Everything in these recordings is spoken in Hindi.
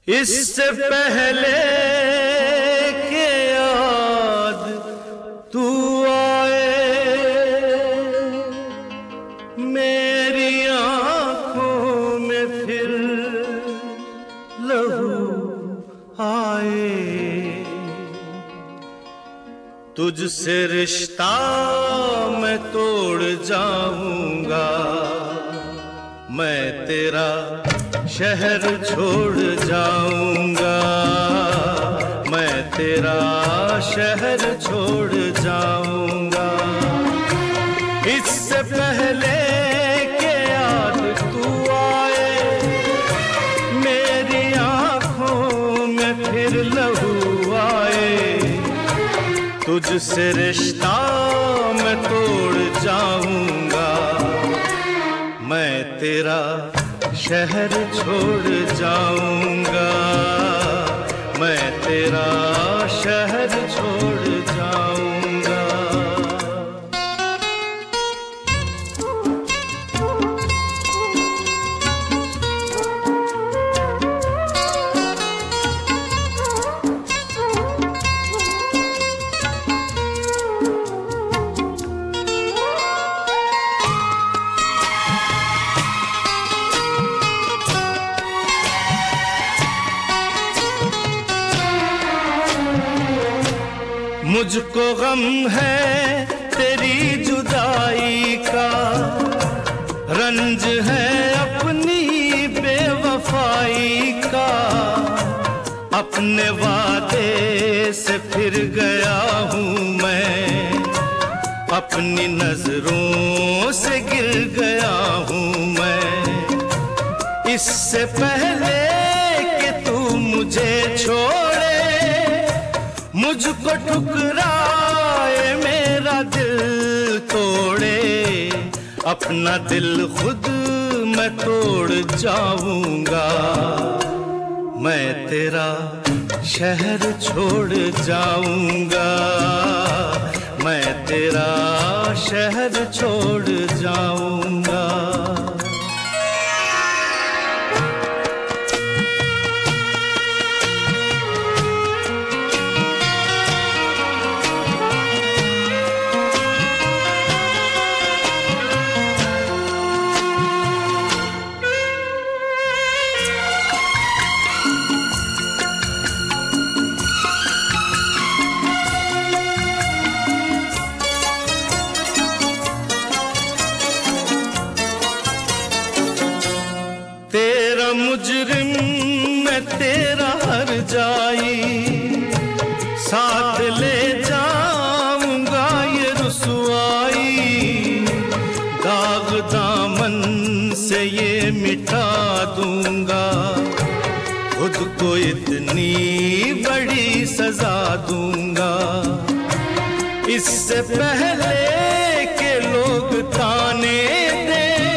इससे पहले के याद तू आए, मेरी आंखों में फिर लहू आए। तुझसे रिश्ता मैं तोड़ जाऊंगा, मैं तेरा शहर छोड़ जाऊंगा, मैं तेरा शहर छोड़ जाऊंगा। इससे पहले के याद तू आए, मेरी आंखों में फिर लहू आए। तुझसे रिश्ता मैं तोड़ जाऊंगा, मैं तेरा शहर छोड़ जाऊंगा, मैं तेरा शहर छोड़ जाऊंगा। मुझको गम है तेरी जुदाई का, रंज है अपनी बेवफाई का। अपने वादे से फिर गया हूँ मैं, अपनी नजरों से गिर गया हूँ मैं। इससे पहले कि तू मुझे छोड़े, मुझको ठुकराए, मेरा दिल तोड़े, अपना दिल खुद मैं तोड़ जाऊंगा। मैं तेरा शहर छोड़ जाऊंगा, मैं तेरा शहर छोड़ जाऊंगा। तेरा मुजरिम मैं तेरा हर जाई, साथ ले जाऊंगा ये रुसवाई। दाग दामन से ये मिटा दूंगा, खुद को इतनी बड़ी सजा दूंगा। इससे पहले के लोग ताने दे,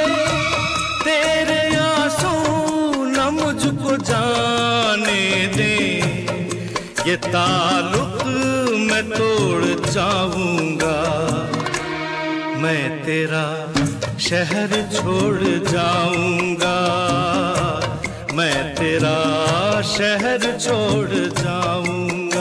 मुझको जाने दे, ये ताल्लुक मैं तोड़ जाऊंगा। मैं तेरा शहर छोड़ जाऊंगा, मैं तेरा शहर छोड़ जाऊंगा।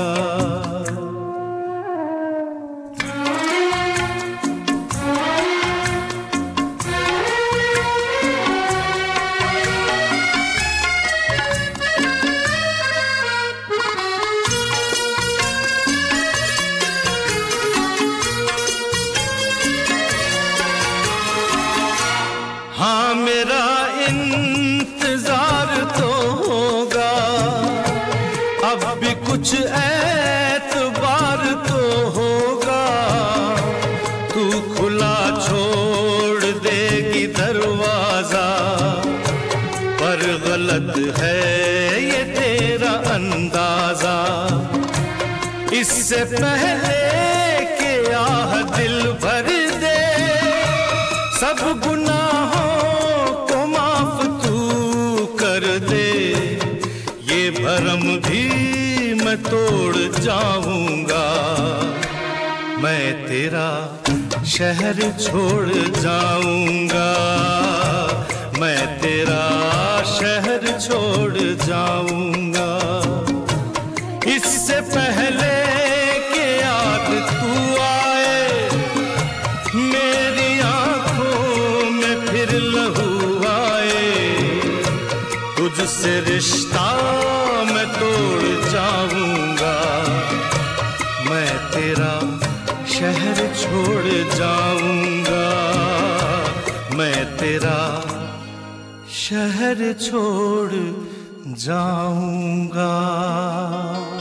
हाँ मेरा इंतजार तो होगा, अब भी कुछ एतबार तो होगा। तू खुला छोड़ देगी दरवाजा, पर गलत है ये तेरा अंदाजा। इससे पहले कि आह दिल भर दे, सब गुनाहों को माफ तू कर दे। ये भरम भी मैं तोड़ जाऊंगा, मैं तेरा शहर छोड़ जाऊंगा, मैं तेरा शहर छोड़ जाऊंगा। इससे पहले कि याद तू आए, मेरी आंखों में फिर लहू आए, तुझसे रिश्ता मैं तोड़ जाऊंगा। मैं तेरा शहर छोड़ जाऊंगा, मैं तेरा शहर छोड़ जाऊंगा।